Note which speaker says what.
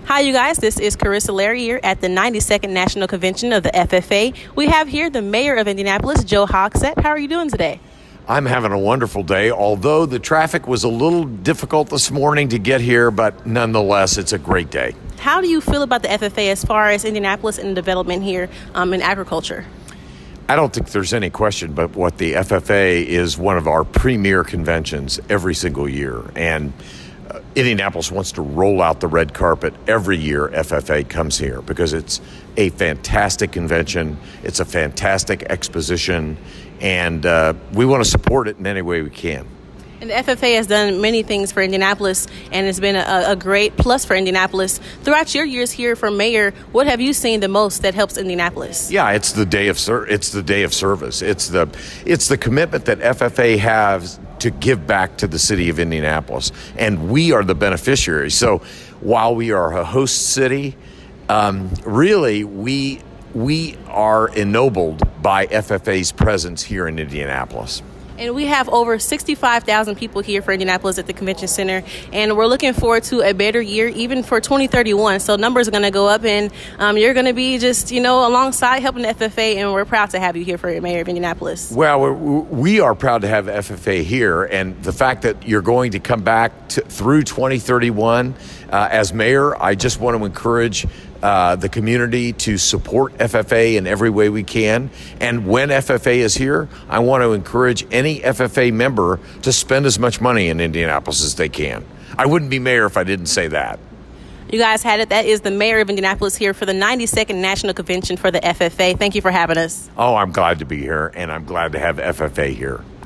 Speaker 1: Hi, you guys. This is Carissa Larry here at the 92nd National Convention of the FFA. We have here the mayor of Indianapolis, Joe Hogsett. How are you doing today?
Speaker 2: I'm having a wonderful day, although the traffic was a little difficult this morning to get here, but nonetheless, it's a great day.
Speaker 1: How do you feel about the FFA as far as Indianapolis and development here in agriculture?
Speaker 2: I don't think there's any question but what the FFA is one of our premier conventions every single year. And Indianapolis wants to roll out the red carpet every year FFA comes here because it's a fantastic convention. It's a fantastic exposition, and we want to support it in any way we can.
Speaker 1: And the FFA has done many things for Indianapolis, and it's been a great plus for Indianapolis. Throughout your years here for mayor, what have you seen the most that helps Indianapolis?
Speaker 2: Yeah, it's the day of service. It's the commitment that FFA has to give back to the city of Indianapolis, and we are the beneficiaries. So while we are a host city, really we are ennobled by FFA's presence here in Indianapolis.
Speaker 1: And we have over 65,000 people here for Indianapolis at the Convention Center, and we're looking forward to a better year, even for 2031. So numbers are going to go up, and you're going to be just, alongside helping the FFA, and we're proud to have you here for Mayor of Indianapolis.
Speaker 2: Well, we are proud to have FFA here, and the fact that you're going to come back through 2031 as mayor, I just want to encourage the community to support FFA in every way we can. And when FFA is here, I want to encourage any FFA member to spend as much money in Indianapolis as they can. I wouldn't be mayor if I didn't say that.
Speaker 1: You guys had it. That is the mayor of Indianapolis here for the 92nd National Convention for the FFA. Thank you for having us.
Speaker 2: Oh, I'm glad to be here, and I'm glad to have FFA here.